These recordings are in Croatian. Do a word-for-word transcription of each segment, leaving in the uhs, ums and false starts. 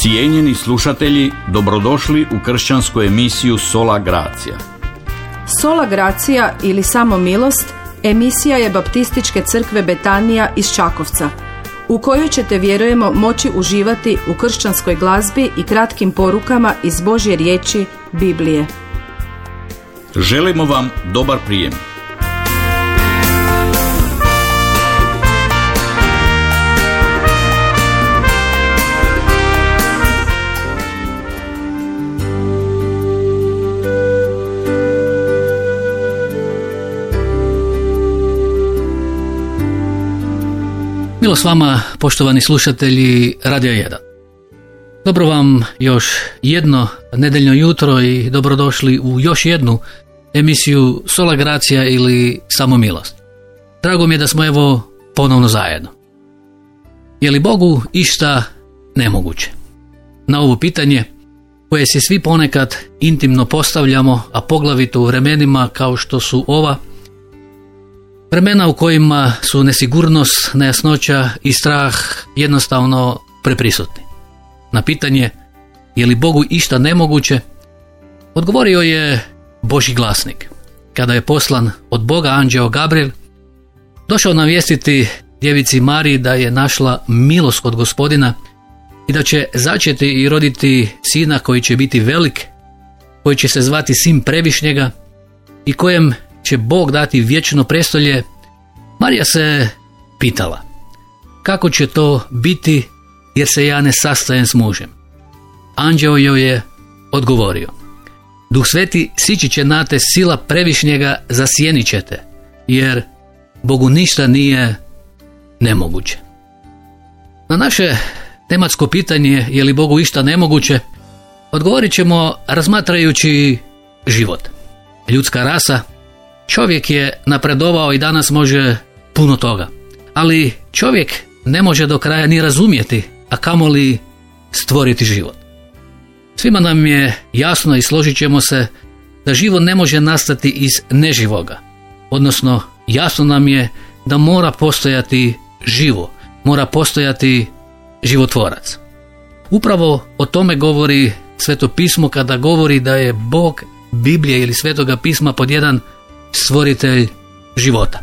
Cijenjeni slušatelji, dobrodošli u kršćansku emisiju Sola Gracia. Sola Gracia ili Samo milost emisija je Baptističke crkve Betanija iz Čakovca, u kojoj ćete, vjerujemo, moći uživati u kršćanskoj glazbi i kratkim porukama iz Božje riječi, Biblije. Želimo vam dobar prijem. Milo s vama, poštovani slušatelji Radio jedan. Dobro vam još jedno nedeljno jutro i dobrodošli u još jednu emisiju Sola Gracia ili Samo milost. Drago mi je da smo evo ponovno zajedno. Je li Bogu išta nemoguće? Na ovo pitanje, koje se svi ponekad intimno postavljamo, a poglavito u vremenima kao što su ova, vremena u kojima su nesigurnost, nejasnoća i strah jednostavno preprisutni. Na pitanje je li Bogu išta nemoguće, odgovorio je Božji glasnik. Kada je poslan od Boga anđeo Gabriel, došao navijestiti djevici Mariji da je našla milost kod Gospodina i da će začeti i roditi sina koji će biti velik, koji će se zvati Sin Previšnjega i kojem će Bog dati vječno prestolje. Marija se pitala, kako će to biti jer se ja ne sastajem s mužem? Anđeo joj je odgovorio, Duh Sveti sići će na te, sila Previšnjega zasjenit će te, jer Bogu ništa nije nemoguće. Na naše tematsko pitanje je li Bogu išta nemoguće, odgovorit ćemo razmatrajući život. Ljudska rasa, čovjek je napredovao i danas može puno toga, ali čovjek ne može do kraja ni razumjeti, a kamoli stvoriti život. Svima nam je jasno i složit ćemo se da život ne može nastati iz neživoga, odnosno jasno nam je da mora postojati živo, mora postojati životvorac. Upravo o tome govori Sveto pismo kada govori da je Bog Biblije ili Svetoga pisma pod jedan stvoritelj života.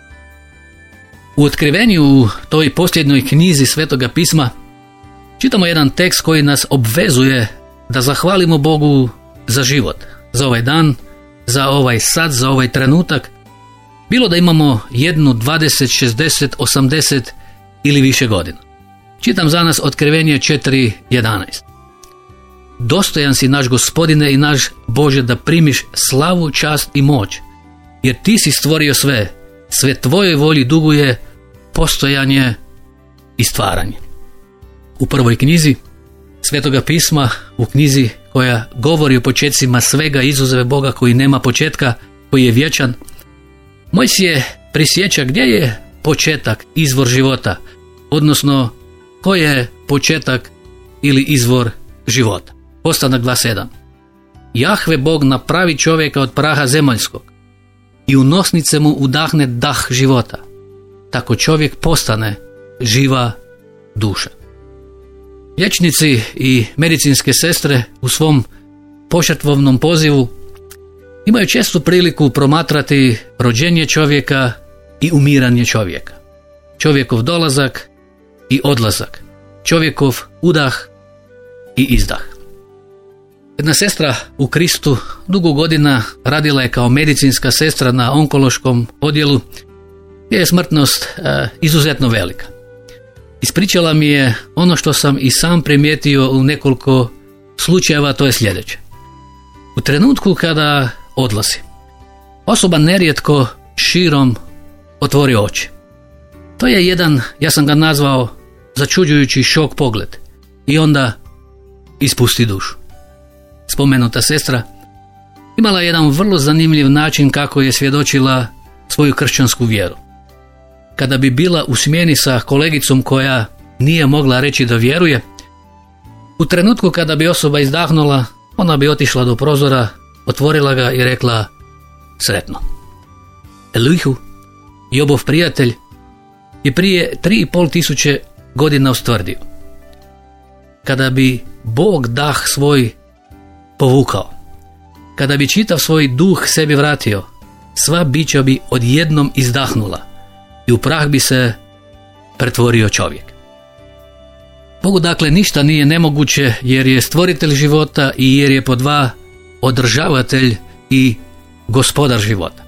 U Otkrivenju, u toj posljednjoj knjizi Svetoga pisma, čitamo jedan tekst koji nas obvezuje da zahvalimo Bogu za život, za ovaj dan, za ovaj sat, za ovaj trenutak, bilo da imamo jednu, dvadeset, šezdeset, osamdeset ili više godina. Čitam za nas Otkrivenje četiri jedanaest. Dostojan si naš Gospodine i naš Bože da primiš slavu, čast i moć, jer ti si stvorio sve, sve tvojoj volji duguje postojanje i stvaranje. U prvoj knjizi Svetoga pisma, u knjizi koja govori o početcima svega izuzev Boga koji nema početka, koji je vječan, Mojsije prisjeća gdje je početak, izvor života, odnosno ko je početak ili izvor života. Ostanak dva sedam. Jahve Bog napravi čovjeka od praha zemaljskog i u nosnice mu udahne dah života. Tako čovjek postane živa duša. Liječnici i medicinske sestre u svom požrtvovnom pozivu imaju često priliku promatrati rođenje čovjeka i umiranje čovjeka. Čovjekov dolazak i odlazak. Čovjekov udah i izdah. Jedna sestra u Kristu dugo godina radila je kao medicinska sestra na onkološkom odjelu gdje je smrtnost e, izuzetno velika. Ispričala mi je ono što sam i sam primijetio u nekoliko slučajeva, to je sljedeće. U trenutku kada odlazi, osoba nerijetko širom otvori oči. To je jedan, ja sam ga nazvao, začuđujući šok pogled i onda ispusti dušu. Spomenuta sestra imala jedan vrlo zanimljiv način kako je svjedočila svoju kršćansku vjeru. Kada bi bila u smjeni sa kolegicom koja nije mogla reći da vjeruje, u trenutku kada bi osoba izdahnula, ona bi otišla do prozora, otvorila ga i rekla sretno. Elihu, Jobov prijatelj, je prije tri i pol tisuće godina ustvrdio: kada bi Bog dah svoj povukao, kada bi čitav svoj duh sebi vratio, sva bića bi odjednom izdahnula i u prah bi se pretvorio čovjek. Bogu dakle ništa nije nemoguće, jer je stvoritelj života i jer je po dva održavatelj i gospodar života.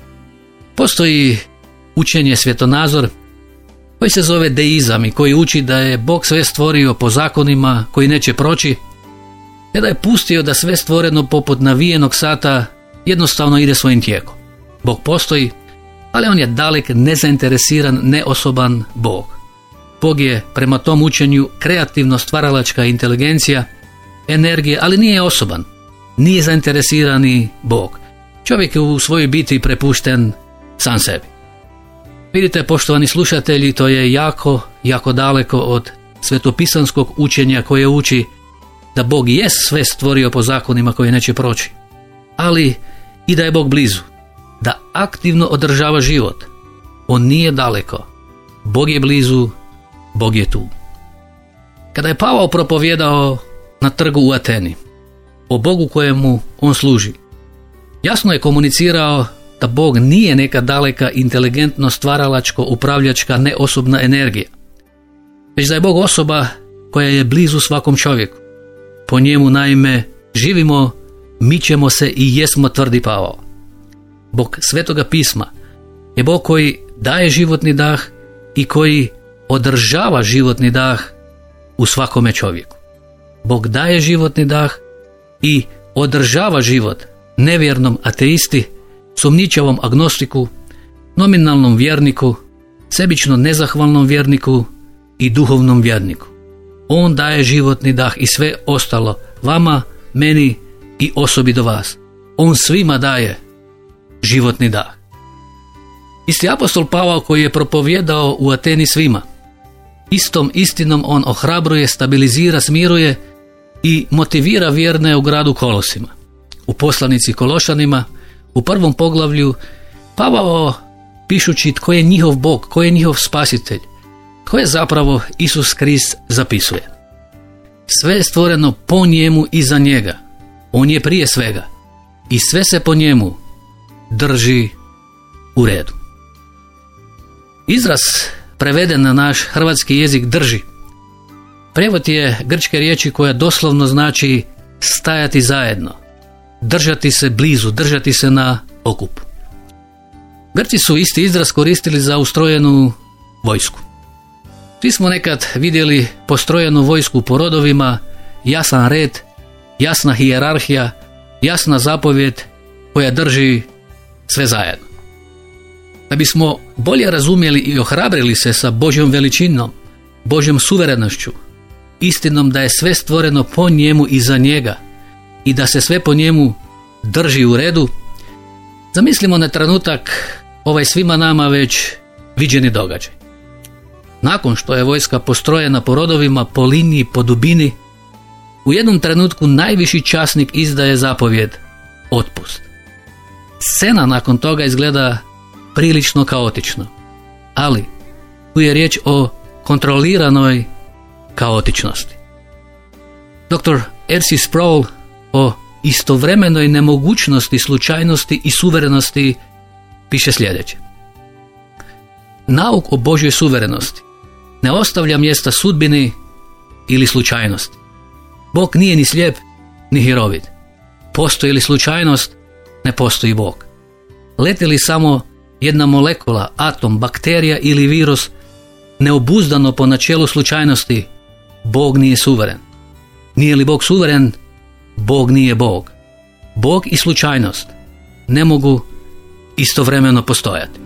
Postoji učenje svjetonazor koji se zove deizam i koji uči da je Bog sve stvorio po zakonima koji neće proći, te da je pustio da sve stvoreno poput navijenog sata jednostavno ide svojim tijekom. Bog postoji, ali on je dalek, nezainteresiran, neosoban Bog. Bog je prema tom učenju kreativno stvaralačka inteligencija, energija, ali nije osoban, nije zainteresirani Bog. Čovjek je u svojoj biti prepušten sam sebi. Vidite, poštovani slušatelji, to je jako, jako daleko od svetopisanskog učenja koje uči da Bog jest sve stvorio po zakonima koji neće proći, ali i da je Bog blizu, da aktivno održava život. On nije daleko, Bog je blizu, Bog je tu. Kada je Pavao propovjedao na trgu u Ateni o Bogu kojemu on služi, jasno je komunicirao da Bog nije neka daleka, inteligentno, stvaralačko, upravljačka, neosobna energija, već da je Bog osoba koja je blizu svakom čovjeku. Po njemu naime živimo, mičemo se i jesmo, tvrdi Pavao. Bog Svetoga pisma je Bog koji daje životni dah i koji održava životni dah u svakome čovjeku. Bog daje životni dah i održava život nevjernom ateisti, sumnjičavom agnostiku, nominalnom vjerniku, sebično nezahvalnom vjerniku i duhovnom vjerniku. On daje životni dah i sve ostalo vama, meni i osobi do vas. On svima daje životni dah. Isti apostol Pavao koji je propovjedao u Ateni svima, istom istinom on ohrabruje, stabilizira, smiruje i motivira vjerne u gradu Kolosima. U poslanici Kološanima, u prvom poglavlju, Pavao, pišući tko je njihov Bog, tko je njihov spasitelj, tko je zapravo Isus Krist, zapisuje: sve je stvoreno po njemu i za njega. On je prije svega i sve se po njemu drži u redu. Izraz preveden na naš hrvatski jezik drži, prevod je grčke riječi koja doslovno znači stajati zajedno, držati se blizu, držati se na okupu. Grci su isti izraz koristili za ustrojenu vojsku. Svi smo nekad vidjeli postrojenu vojsku po rodovima, jasan red, jasna hijerarhija, jasna zapovjed koja drži sve zajedno. Da bismo bolje razumjeli i ohrabrili se sa Božjom veličinom, Božjom suverenošću, istinom da je sve stvoreno po njemu i za njega i da se sve po njemu drži u redu, zamislimo na trenutak ovaj svima nama već viđeni događaj. Nakon što je vojska postrojena po rodovima, po liniji, po dubini, u jednom trenutku najviši časnik izdaje zapovjed otpust. Scena nakon toga izgleda prilično kaotično, ali tu je riječ o kontroliranoj kaotičnosti. doktor R C Sproul o istovremenoj nemogućnosti, slučajnosti i suverenosti piše sljedeće: nauk o Božjoj suverenosti ne ostavlja mjesta sudbini ili slučajnosti. Bog nije ni slijep, ni hirovit. Postoji li slučajnost, ne postoji Bog. Leti li samo jedna molekula, atom, bakterija ili virus neobuzdano po načelu slučajnosti, Bog nije suveren. Nije li Bog suveren, Bog nije Bog. Bog i slučajnost ne mogu istovremeno postojati.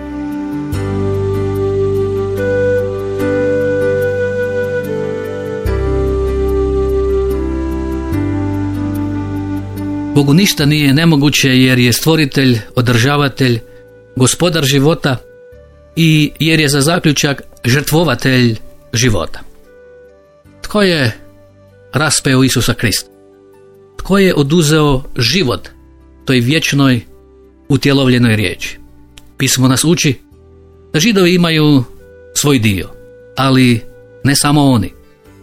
Bogu ništa nije nemoguće jer je stvoritelj, održavatelj, gospodar života i jer je za zaključak žrtvovatelj života. Tko je raspeo Isusa Krista? Tko je oduzeo život toj vječnoj utjelovljenoj riječi? Pismo nas uči da Židovi imaju svoj dio, ali ne samo oni.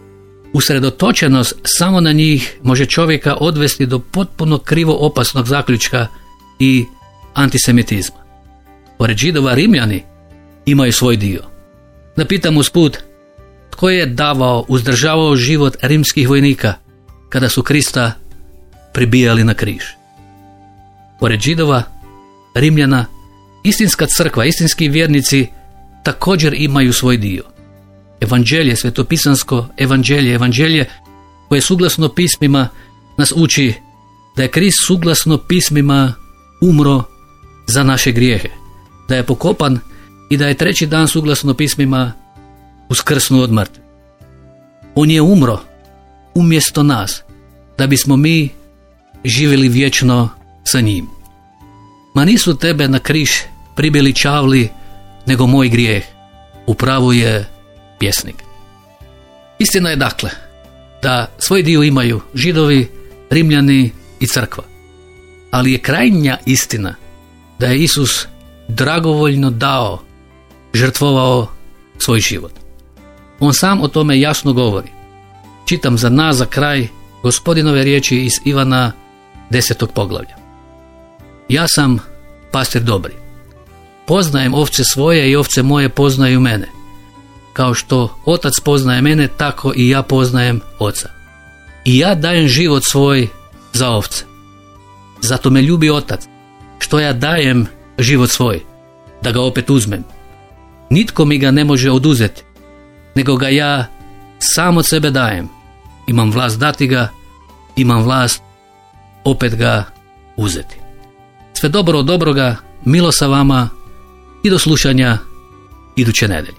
usredotočenost samo na njih može čovjeka odvesti do potpuno krivo opasnog zaključka i antisemitizma. Pored Židova, Rimljani imaju svoj dio. Da pitam usput, tko je davao, uzdržavao život rimskih vojnika kada su Krista pribijali na križ? Pored Židova, Rimljana, istinska crkva, istinski vjernici također imaju svoj dio. Evanđelje, svetopisansko evanđelje, evanđelje koje suglasno pismima nas uči da je Krist suglasno pismima umro za naše grijehe, da je pokopan i da je treći dan suglasno pismima uskrsnuo od mrtvih. On je umro umjesto nas, da bismo mi živjeli vječno sa njim. Ma nisu tebe na križ pribili čavli, nego moj grijeh, upravo je pjesnik. Istina je dakle da svoj dio imaju Židovi, Rimljani i crkva. Ali je krajnja istina da je Isus dragovoljno dao, žrtvovao svoj život. On sam o tome jasno govori. Čitam za nas za kraj Gospodinove riječi iz Ivana desetog poglavlja. Ja sam pastir dobri. Poznajem ovce svoje i ovce moje poznaju mene. Kao što otac poznaje mene, tako i ja poznajem oca. I ja dajem život svoj za ovce. Zato me ljubi otac, što ja dajem život svoj, da ga opet uzmem. Nitko mi ga ne može oduzeti, nego ga ja sam od sebe dajem. Imam vlast dati ga, imam vlast opet ga uzeti. Sve dobro od dobroga, milo sa vama i do slušanja iduće nedelje.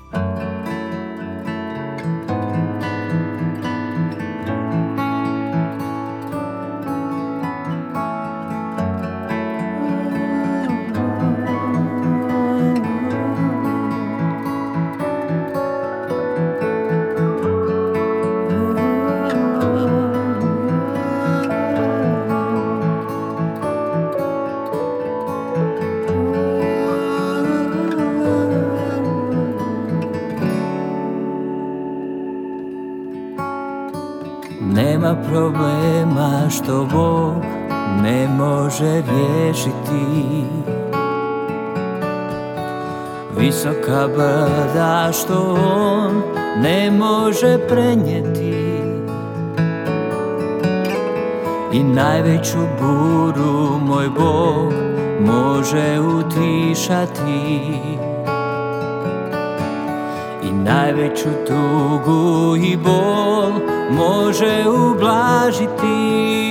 Nema problema što Bog ne može riješiti, visoka brda što On ne može prenijeti, i najveću buru moj Bog može utišati, i najveću tugu i bol može ublažiti.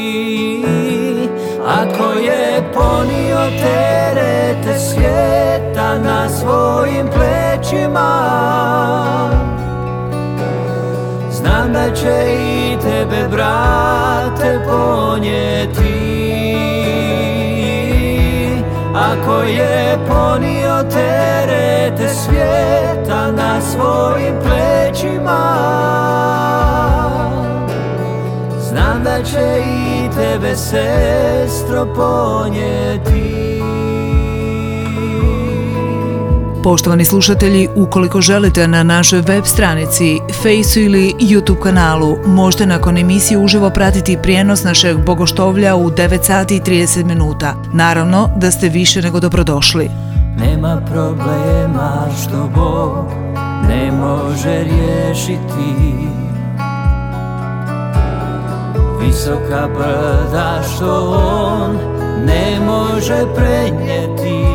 Ako je ponio terete svijeta na svojim plećima, znam da će i tebe, brate, ponijeti. Ako je ponio terete svijeta na svojim plećima, znam da će i tebe, sestro, ponijeti. Poštovani slušatelji, ukoliko želite na našoj web stranici, Fejsu ili YouTube kanalu, možete nakon emisije uživo pratiti prijenos našeg bogoštovlja u devet sati i trideset minuta. Naravno da ste više nego dobrodošli. Nema problema što Bog ne može riješiti, visoka brda što On ne može prenijeti,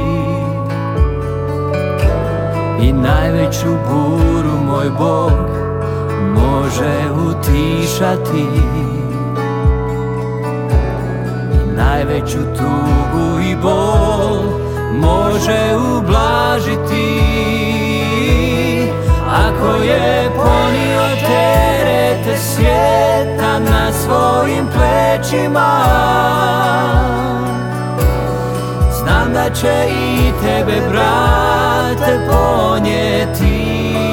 i najveću buru moj Bog može utišati, i najveću tugu i bol može ublažiti. Ako je ponio terete svijeta na svojim plećima, znam da će i tebe, brate, ponijeti.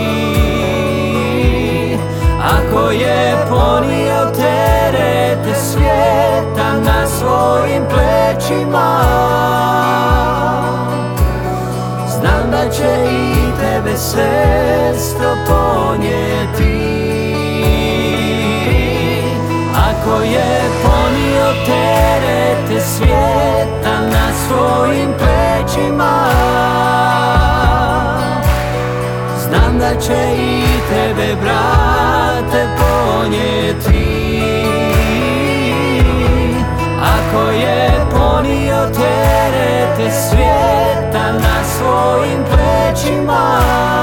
Ako je ponio terete svijeta na svojim plećima, znam da će i tebe, sestro, ponijeti. svijeta na svojim plećima. Znam da će i tebe, brate, ponijeti. Ako je ponio terete svijeta na svojim plećima,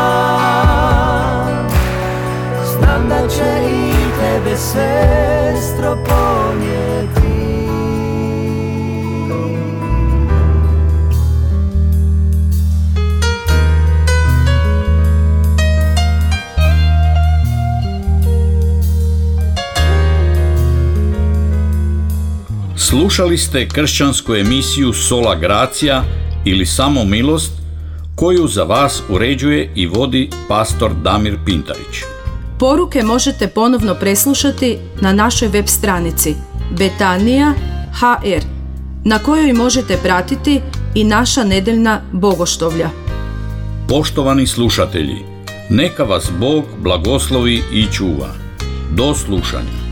znam da će i tebe, sestro, ponijeti. Slušali ste kršćansku emisiju Sola Gracia ili Samo milost, koju za vas uređuje i vodi pastor Damir Pintarić. Poruke možete ponovno preslušati na našoj web stranici Betanija ha er, na kojoj možete pratiti i naša nedeljna bogoštovlja. Poštovani slušatelji, neka vas Bog blagoslovi i čuva. Do slušanja.